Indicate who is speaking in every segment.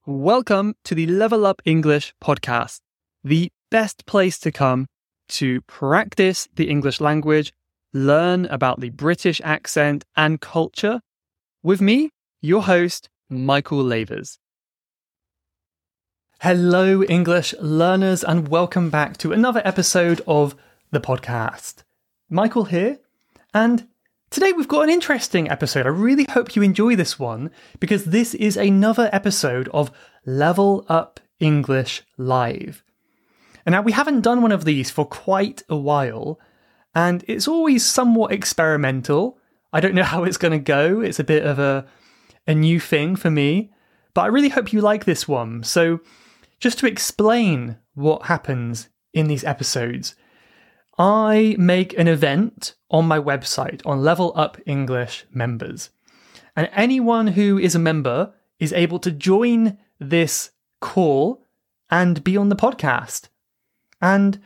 Speaker 1: Welcome to the Level Up English podcast, the best place to come to practice the English language, learn about the British accent and culture, with me, your host, Michael Lavers. Hello, English learners, and welcome back to another episode of the podcast. Michael here, and today we've got an interesting episode. I really hope you enjoy this one because this is another episode of Level Up English Live. And now we haven't done one of these for quite a while, and it's always somewhat experimental. I don't know how it's going to go. It's a bit of a new thing for me, but I really hope you like this one. So just to explain what happens in these episodes, I make an event on my website on Level Up English members. And anyone who is a member is able to join this call and be on the podcast. And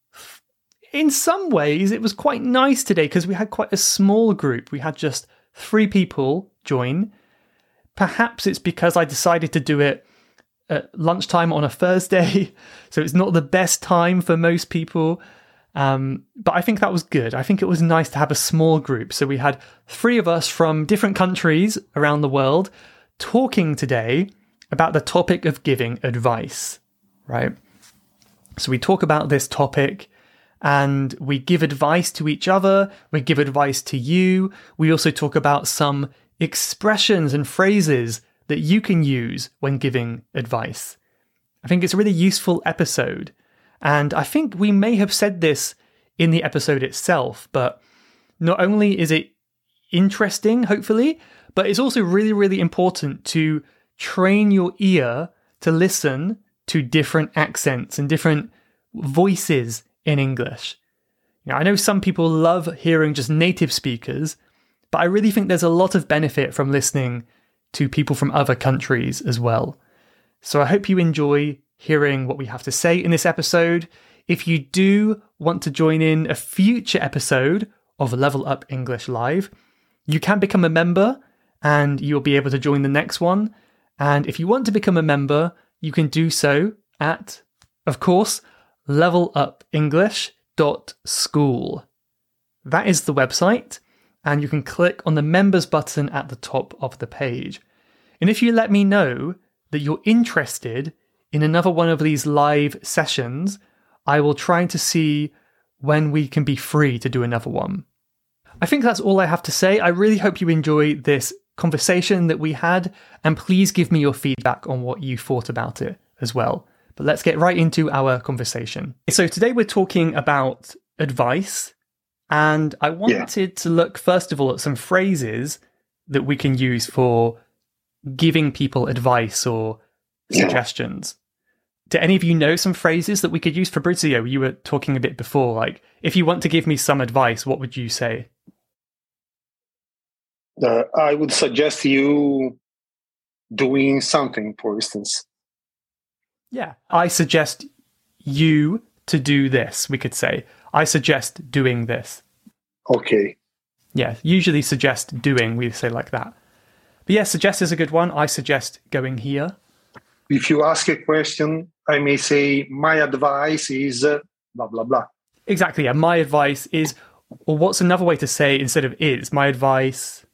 Speaker 1: in some ways, it was quite nice today because we had quite a small group. We had just 3 people join. Perhaps it's because I decided to do it at lunchtime on a Thursday, so it's not the best time for most people. But I think that was good. I think it was nice to have a small group. So we had 3 of us from different countries around the world talking today about the topic of giving advice, right? So we talk about this topic and we give advice to each other. We give advice to you. We also talk about some expressions and phrases that you can use when giving advice. I think it's a really useful episode. And I think we may have said this in the episode itself, but not only is it interesting, hopefully, but it's also really, really important to train your ear to listen to different accents and different voices in English. Now, I know some people love hearing just native speakers, but I really think there's a lot of benefit from listening to people from other countries as well. So I hope you enjoy hearing what we have to say in this episode. If you do want to join in a future episode of Level Up English Live, you can become a member and you'll be able to join the next one. And if you want to become a member, you can do so at, of course, levelupenglish.school. That is the website, and you can click on the members button at the top of the page. And if you let me know that you're interested in another one of these live sessions, I will try to see when we can be free to do another one. I think that's all I have to say. I really hope you enjoy this conversation that we had, and please give me your feedback on what you thought about it as well. But let's get right into our conversation. So today we're talking about advice, and I wanted to look first of all at some phrases that we can use for giving people advice or suggestions. Do any of you know some phrases that we could use? Fabrizio, you were talking a bit before, like, if you want to give me some advice, what would you say?
Speaker 2: I would suggest you doing something, for instance.
Speaker 1: Yeah, I suggest you to do this, we could say. I suggest doing this.
Speaker 2: Okay.
Speaker 1: Yeah, usually suggest doing, we say like that. But yeah, suggest is a good one. I suggest going here.
Speaker 2: If you ask a question, I may say, my advice is blah, blah, blah.
Speaker 1: Exactly, yeah. My advice is, or what's another way to say instead of is? My advice...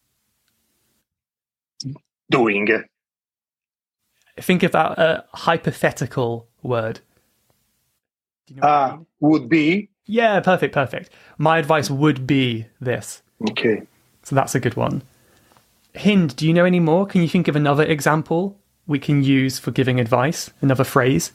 Speaker 2: Doing.
Speaker 1: Think about a hypothetical word. Do you know what I mean?
Speaker 2: Would be.
Speaker 1: Yeah, perfect. My advice would be this.
Speaker 2: Okay.
Speaker 1: So that's a good one. Hind, do you know any more? Can you think of another example we can use for giving advice? Another phrase?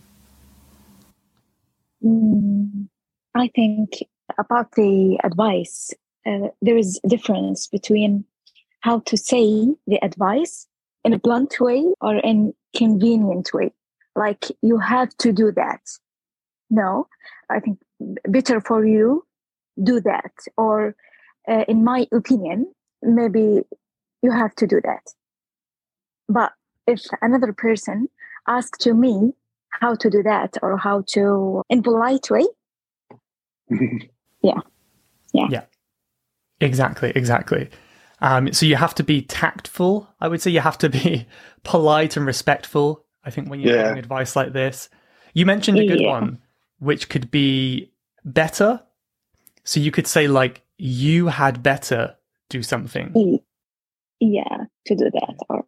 Speaker 3: I think about the advice, there is a difference between how to say the advice in a blunt way or in convenient way. Like, you have to do that. No, I think better for you, do that. Or in my opinion, maybe you have to do that. But if another person asks to me how to do that or how to, in polite way, yeah.
Speaker 1: Exactly. So you have to be tactful. I would say you have to be polite and respectful I think when you're giving advice like this, you mentioned a good one, which could be better. So you could say like, you had better do something.
Speaker 3: Yeah, to do that. Or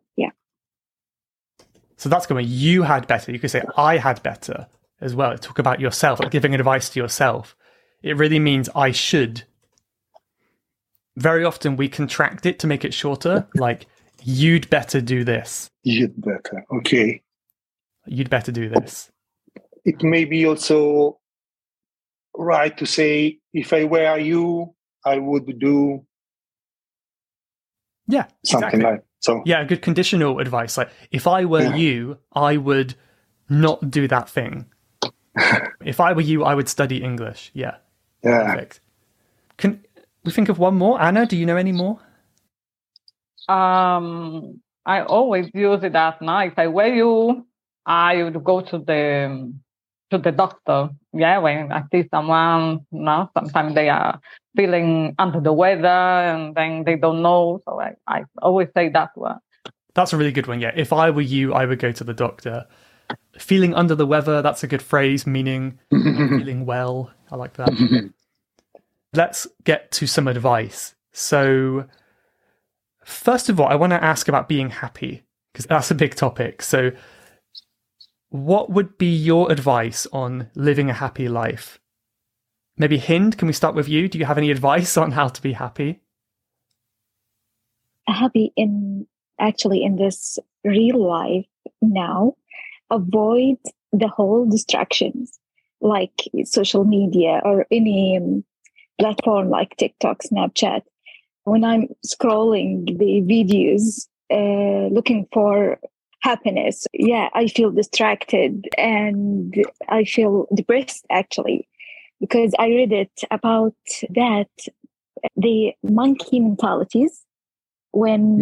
Speaker 1: So that's going, you had better. You could say, I had better as well. Talk about yourself, like giving advice to yourself. It really means I should. Very often we contract it to make it shorter, like, you'd better do this.
Speaker 2: You'd better. Okay.
Speaker 1: You'd better do this.
Speaker 2: It may be also right to say, if I were you, I would do something like so.
Speaker 1: Yeah, good conditional advice. Like, if I were you, I would not do that thing. If I were you, I would study English. Yeah. Perfect. Can we think of one more? Anna, do you know any more?
Speaker 4: I always use it as now. If I were you, I would go to the doctor. Yeah, when I see someone, sometimes they are feeling under the weather and then they don't know. So I always say that one.
Speaker 1: That's a really good one. Yeah. If I were you, I would go to the doctor. Feeling under the weather, that's a good phrase, meaning feeling well. I like that. Let's get to some advice. So, first of all, I want to ask about being happy, because that's a big topic. So, what would be your advice on living a happy life? Maybe Hind, can we start with you? Do you have any advice on how to be happy?
Speaker 3: Happy in this real life now. Avoid the whole distractions like social media or any platform like TikTok, Snapchat. When I'm scrolling the videos looking for happiness, I feel distracted and I feel depressed actually, because I read it about that, the monkey mentalities when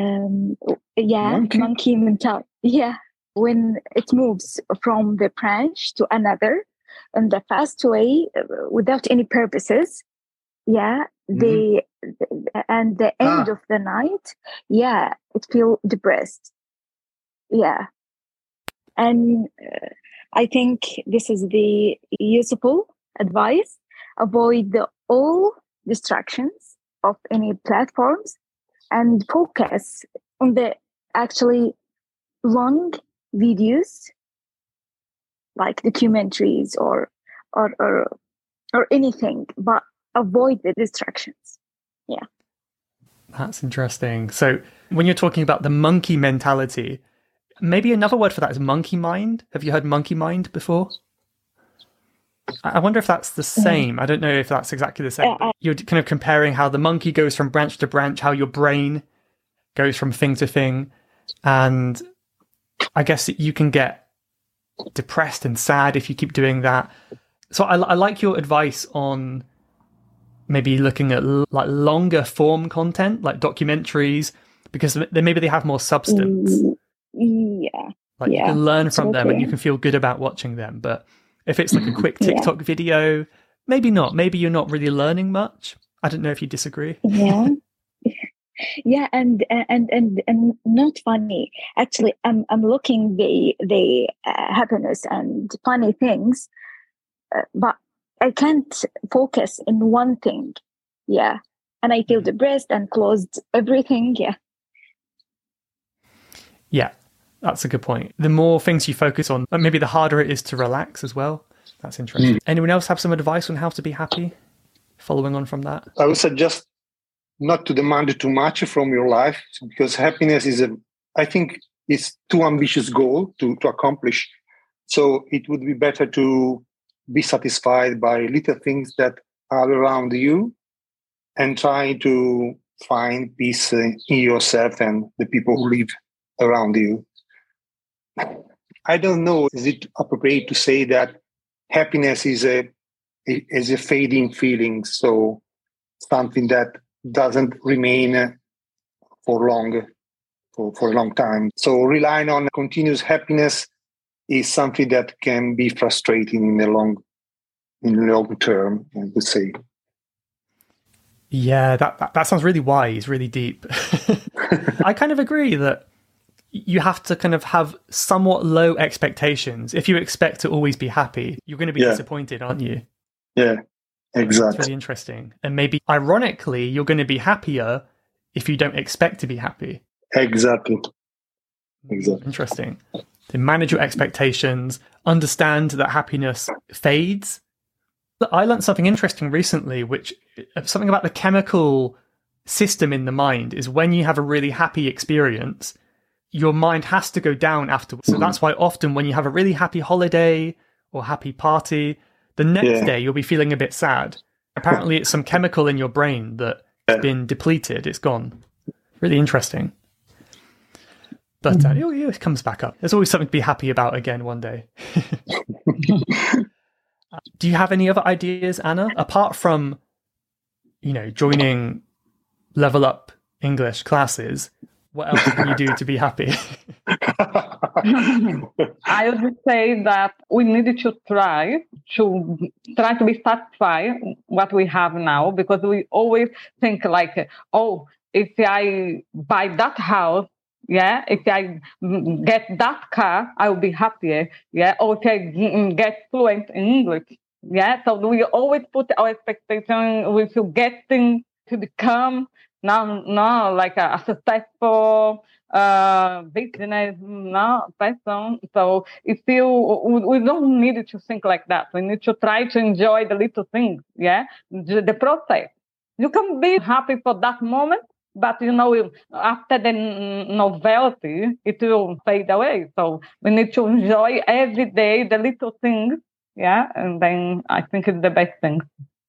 Speaker 3: monkey mentality. Yeah. When it moves from the branch to another in the fast way without any purposes, the end of the night, it feel depressed. Yeah. And I think this is the useful advice. Avoid all distractions of any platforms and focus on the actually long videos like documentaries or anything, but avoid the distractions. Yeah.
Speaker 1: That's interesting. So when you're talking about the monkey mentality, maybe another word for that is monkey mind. Have you heard monkey mind before? I wonder if that's the same. I don't know if that's exactly the same. You're kind of comparing how the monkey goes from branch to branch, how your brain goes from thing to thing. And I guess you can get depressed and sad if you keep doing that. So I like your advice on maybe looking at like longer form content, like documentaries, because maybe they have more substance.
Speaker 3: Yeah.
Speaker 1: Like you can learn from them and you can feel good about watching them. But if it's like a quick TikTok video, maybe not. Maybe you're not really learning much. I don't know if you disagree.
Speaker 3: Yeah. Yeah, and not funny. Actually, I'm looking the happiness and funny things, but I can't focus in one thing. Yeah, and I feel depressed and closed everything. Yeah.
Speaker 1: Yeah, that's a good point. The more things you focus on, maybe the harder it is to relax as well. That's interesting. Anyone else have some advice on how to be happy? Following on from that,
Speaker 2: I would suggest not to demand too much from your life, because happiness is I think it's too ambitious goal to accomplish. So it would be better to be satisfied by little things that are around you and try to find peace in yourself and the people who live around you. I don't know, is it appropriate to say that happiness is a fading feeling, so something that doesn't remain for a long time. So relying on continuous happiness is something that can be frustrating in the long term, I would say.
Speaker 1: Yeah, that sounds really wise, really deep. I kind of agree that you have to kind of have somewhat low expectations. If you expect to always be happy, you're going to be disappointed, aren't you?
Speaker 2: Yeah, exactly.
Speaker 1: It's really interesting. And maybe ironically, you're going to be happier if you don't expect to be happy.
Speaker 2: Exactly.
Speaker 1: Interesting. To manage your expectations, understand that happiness fades. I learned something interesting recently, which something about the chemical system in the mind is when you have a really happy experience, your mind has to go down afterwards. So that's why often when you have a really happy holiday or happy party, the next day you'll be feeling a bit sad. Apparently it's some chemical in your brain that's been depleted. It's gone. Really interesting. But it comes back up. There's always something to be happy about again one day. Do you have any other ideas, Anna? Apart from, joining Level Up English classes, what else can you do to be happy?
Speaker 4: I would say that we need to try to be satisfied what we have now, because we always think like, if I buy that house, if I get that car, I will be happier. Or if I get fluent in English. So we always put our expectation we should get things to become now like a successful business person. So if we don't need to think like that. We need to try to enjoy the little things. The process. You can be happy for that moment, but after the novelty, it will fade away. So we need to enjoy every day the little things. And then I think it's the best thing.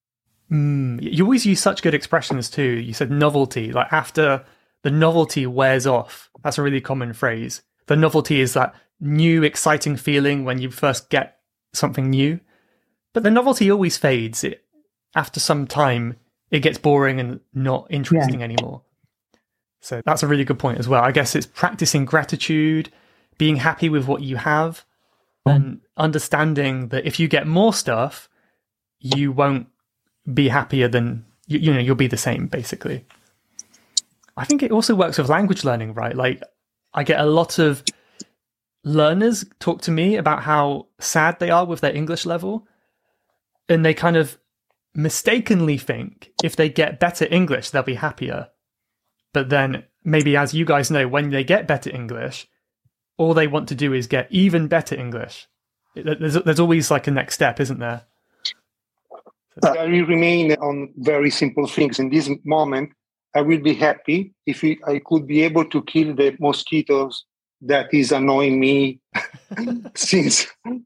Speaker 1: You always use such good expressions too. You said novelty, like after the novelty wears off. That's a really common phrase. The novelty is that new, exciting feeling when you first get something new. But the novelty always fades. After some time, it gets boring and not interesting anymore. So that's a really good point as well. I guess it's practicing gratitude, being happy with what you have, and understanding that if you get more stuff, you won't be happier than, you'll be the same, basically. I think it also works with language learning, right? Like, I get a lot of learners talk to me about how sad they are with their English level, and they kind of mistakenly think if they get better English, they'll be happier. But then maybe, as you guys know, when they get better English, all they want to do is get even better English. There's always like a next step, isn't there?
Speaker 2: I will remain on very simple things. In this moment, I will be happy if I could be able to kill the mosquitoes that is annoying me since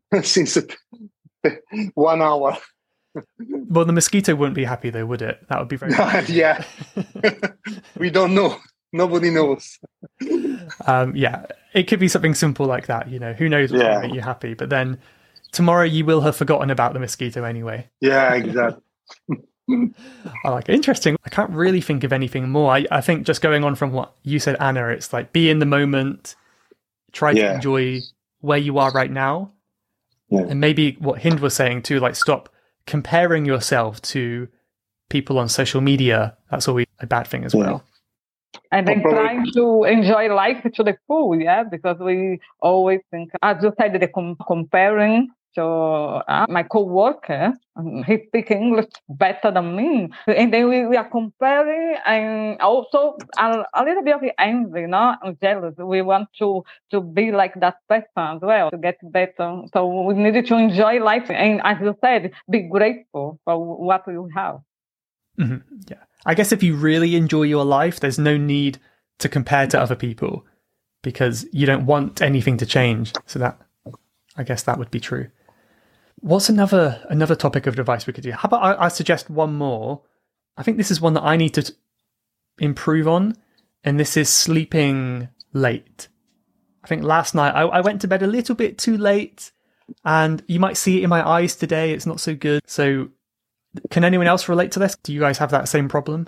Speaker 2: 1 hour.
Speaker 1: Well, the mosquito wouldn't be happy though, would it? That would be very
Speaker 2: Yeah. We don't know. Nobody knows.
Speaker 1: It could be something simple like that. Who knows what will make you happy? But then tomorrow you will have forgotten about the mosquito anyway.
Speaker 2: Yeah, exactly.
Speaker 1: I like it. Interesting. I can't really think of anything more. I think just going on from what you said, Anna, it's like be in the moment, try to enjoy where you are right now. Yeah. And maybe what Hind was saying too, like stop comparing yourself to people on social media. That's always a bad thing as well.
Speaker 4: And then trying to enjoy life to the full, because we always think, as you said, comparing to my co-worker, he speaks English better than me. And then we are comparing, and also a little bit of envy, and jealous. We want to be like that person as well, to get better. So we need to enjoy life. And as you said, be grateful for what you have.
Speaker 1: Mm-hmm. Yeah. I guess if you really enjoy your life, there's no need to compare to other people because you don't want anything to change. So I guess that would be true. What's another topic of advice we could do? How about I suggest one more? I think this is one that I need to improve on, and this is sleeping late. I think last night I went to bed a little bit too late, and you might see it in my eyes today. It's not so good. So can anyone else relate to this? Do you guys have that same problem?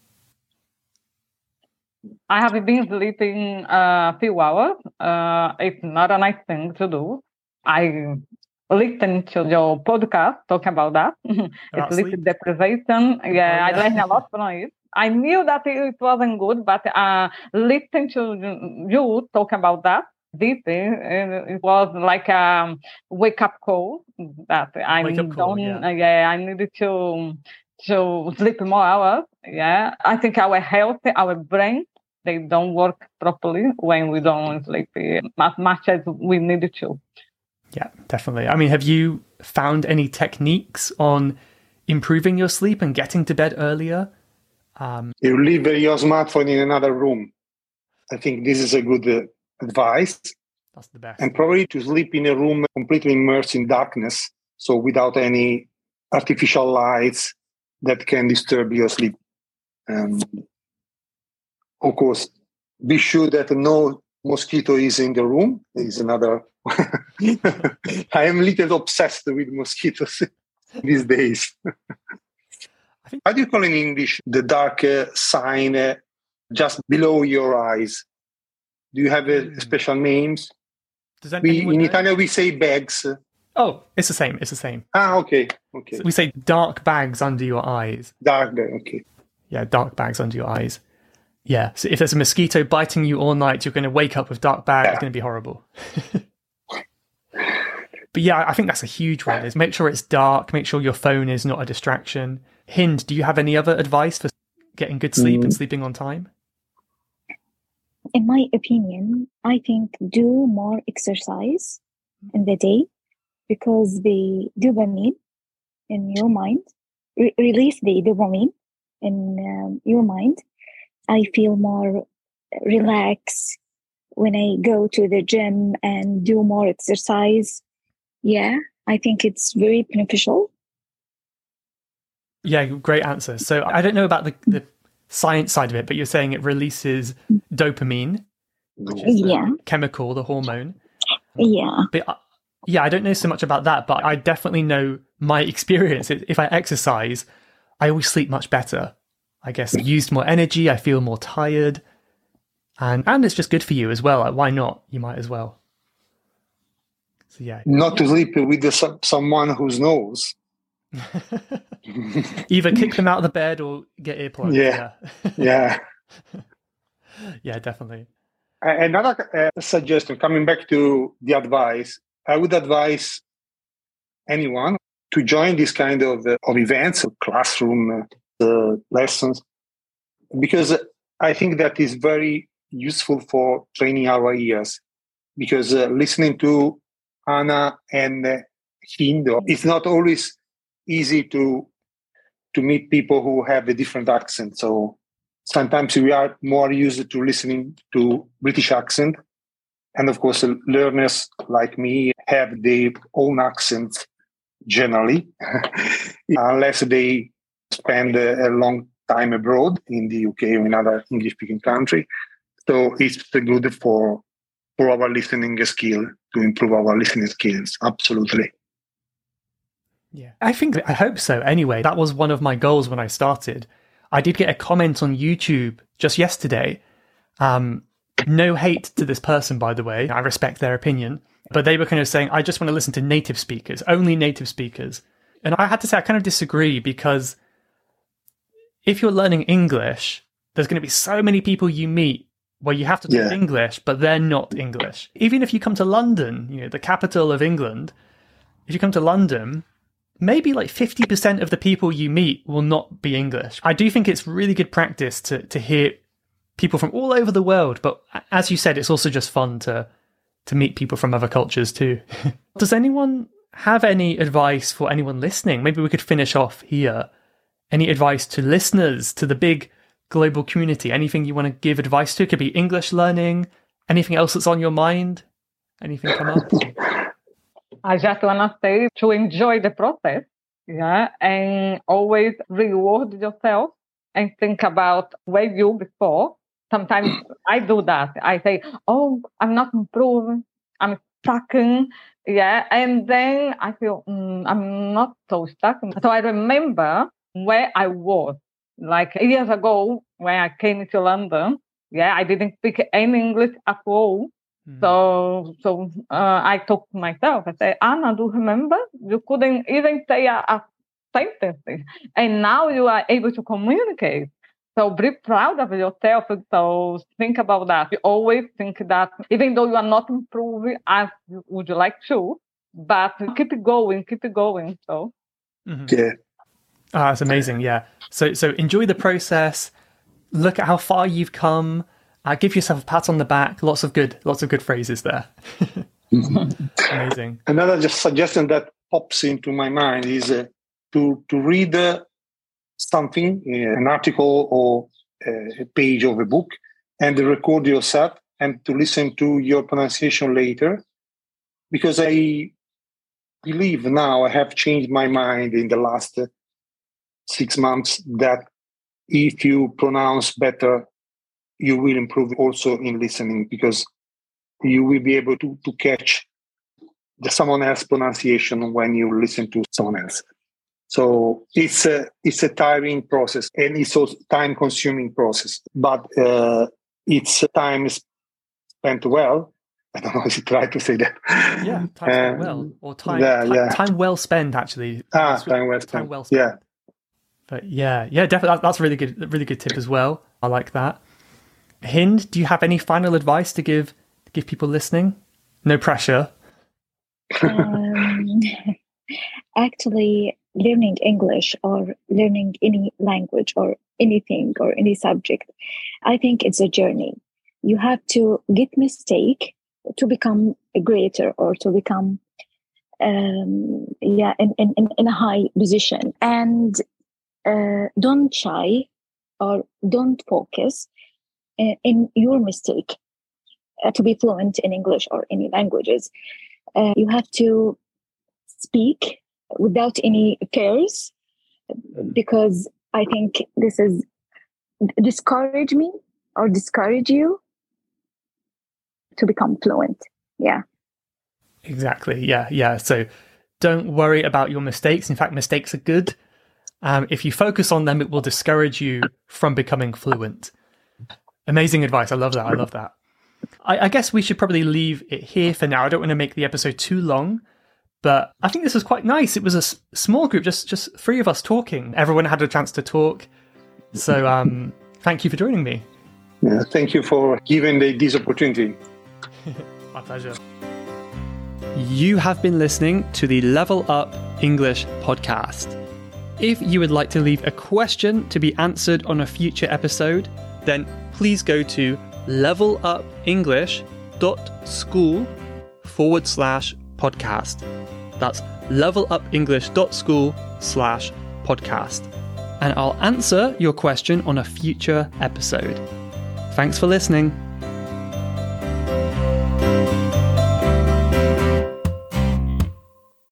Speaker 4: I have been sleeping a few hours. It's not a nice thing to do. I listened to your podcast talking about that. It's sleep deprivation. Yeah, I learned a lot from it. I knew that it wasn't good, but listening to you talk about that, this it was like a wake up call that I I needed to sleep more hours. Yeah, I think our health, our brain, they don't work properly when we don't sleep as much as we needed to.
Speaker 1: Yeah, definitely. I mean, have you found any techniques on improving your sleep and getting to bed earlier?
Speaker 2: You leave your smartphone in another room. I think this is a good advice.
Speaker 1: That's the best.
Speaker 2: And probably to sleep in a room completely immersed in darkness, so without any artificial lights that can disturb your sleep. Of course, be sure that no mosquito is in the room. Is another. I am a little obsessed with mosquitoes these days. How do you call in English the dark sign just below your eyes? Do you have special names? In Italian, we say bags.
Speaker 1: Oh, it's the same. It's the same.
Speaker 2: Okay.
Speaker 1: So we say dark bags under your eyes.
Speaker 2: Dark, okay.
Speaker 1: Yeah, dark bags under your eyes. Yeah, so if there's a mosquito biting you all night, you're going to wake up with dark bags. Yeah. It's going to be horrible. But yeah, I think that's a huge one, is make sure it's dark, make sure your phone is not a distraction. Hind, do you have any other advice for getting good sleep and sleeping on time?
Speaker 3: In my opinion, I think do more exercise in the day, because the dopamine in your mind, release the dopamine in your mind. I feel more relaxed when I go to the gym and do more exercise. Yeah, I think it's very beneficial.
Speaker 1: Yeah, great answer. So I don't know about the science side of it, but you're saying it releases dopamine, which is the chemical, the hormone.
Speaker 3: Yeah.
Speaker 1: But I don't know so much about that, but I definitely know my experience. If I exercise, I always sleep much better. I guess I've used more energy, I feel more tired, and it's just good for you as well. Like, why not? You might as well. So yeah.
Speaker 2: Not to sleep with someone who knows.
Speaker 1: Either kick them out of the bed or get earplugs.
Speaker 2: Yeah.
Speaker 1: Yeah, definitely.
Speaker 2: Another suggestion, coming back to the advice, I would advise anyone to join this kind of events, classroom lessons, because I think that is very useful for training our ears. Because listening to Anna and Hind, it's not always easy to meet people who have a different accent. So sometimes we are more used to listening to British accent. And of course, learners like me have their own accents generally, unless they spend a long time abroad in the UK or in other English-speaking country. So it's good for our listening skill, to improve our listening skills. Absolutely.
Speaker 1: Yeah, I hope so. Anyway, that was one of my goals when I started. I did get a comment on YouTube just yesterday. No hate to this person, by the way. I respect their opinion. But they were kind of saying, I just want to listen to native speakers, only native speakers. And I had to say, I kind of disagree, because if you're learning English, there's going to be so many people you meet where you have to talk English, but they're not English. Even if you come to London, the capital of England, if you come to London, maybe like 50% of the people you meet will not be English. I do think it's really good practice to hear people from all over the world, but as you said, it's also just fun to meet people from other cultures too. Does anyone have any advice for anyone listening? Maybe we could finish off here. Any advice to listeners, to the big global community? Anything you want to give advice to? It could be English learning, anything else that's on your mind? Anything come up?
Speaker 4: I just want to say to enjoy the process, and always reward yourself and think about where you before. Sometimes I do that. I say, oh, I'm not improving, I'm stuck, and then I feel, I'm not so stuck. So I remember where I was, like years ago when I came to London. I didn't speak any English at all. So I talked to myself. I said, Anna, do you remember? You couldn't even say a sentence. And now you are able to communicate. So be proud of yourself. So think about that. You always think that even though you are not improving as you would like to, but keep it going. So
Speaker 2: Yeah.
Speaker 1: That's amazing. Yeah. So enjoy the process. Look at how far you've come. Give yourself a pat on the back. Lots of good phrases there. Amazing.
Speaker 2: Another just suggestion that pops into my mind is to read something, an article or a page of a book, and record yourself and to listen to your pronunciation later. Because I believe now I have changed my mind in the last 6 months that if you pronounce better, you will improve also in listening, because you will be able to catch someone else's pronunciation when you listen to someone else. So it's a tiring process, and it's also time-consuming process. But it's time spent well. I don't know if it's right to say that.
Speaker 1: Yeah, time spent well, or time well spent. Actually,
Speaker 2: time well spent.
Speaker 1: Time well spent.
Speaker 2: Yeah.
Speaker 1: But yeah, definitely. That's a really good tip as well. I like that. Hind, do you have any final advice to give people listening? No pressure.
Speaker 3: Actually, learning English or learning any language or anything or any subject, I think it's a journey. You have to get mistake to become greater or to become in a high position. And don't shy or don't focus in your mistake to be fluent in English or any languages. You have to speak without any fears, because I think this is discourage me or discourage you to become fluent. Yeah.
Speaker 1: Exactly. Yeah. So don't worry about your mistakes. In fact, mistakes are good. If you focus on them, it will discourage you from becoming fluent. Amazing advice. I love that. I guess we should probably leave it here for now. I don't want to make the episode too long, but I think this was quite nice. It was a small group, just 3 of us talking. Everyone had a chance to talk. So thank you for joining me.
Speaker 2: Yeah, thank you for giving this opportunity.
Speaker 1: My pleasure. You have been listening to the Level Up English podcast. If you would like to leave a question to be answered on a future episode, then please go to levelupenglish.school/podcast. That's levelupenglish.school/podcast. And I'll answer your question on a future episode. Thanks for listening.